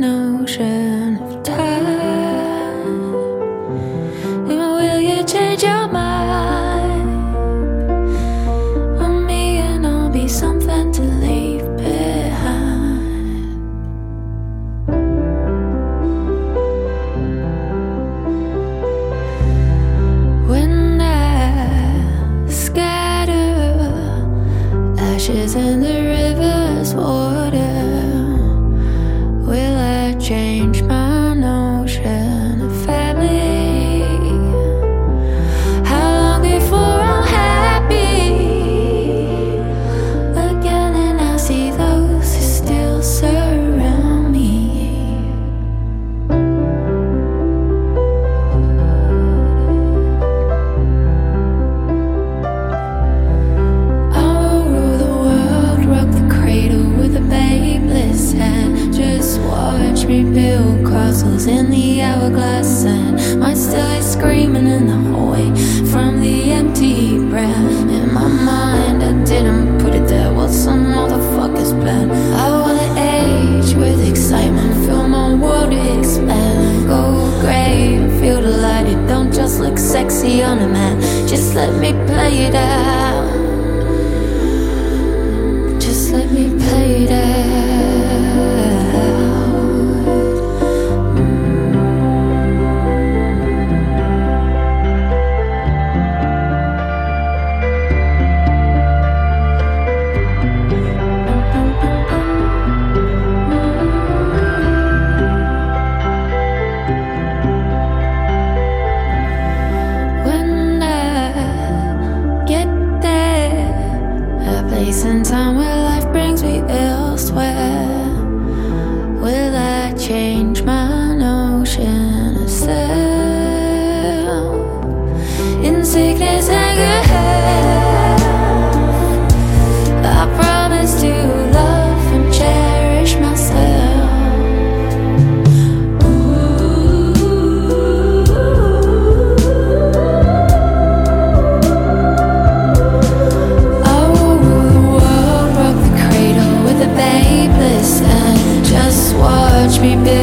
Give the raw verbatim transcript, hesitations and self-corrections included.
notion of time. And will you change your mind on me, and I'll be something to leave behind. When I scatter ashes in the river's water, will I change my notion of family? How long before I'm happy again, and I see those who still surround me? I will rule the world, rock the cradle with a babeless hand. Just watch me build castles in the hourglass, and might still hear screaming in the hallway from the empty brand. In my mind, I didn't put it there. What's some motherfucker's plan? I wanna age with excitement, feel my world expand. Go grey and feel the light. It don't just look sexy on a man. Just let me play it out. Just let me play it out. When I get there, a place and time where life brings me elsewhere, will I change my notion of self? In sickness and good health, I promise to love and cherish myself. I will rule the world, rock the cradle with a babeless hand. Just watch me build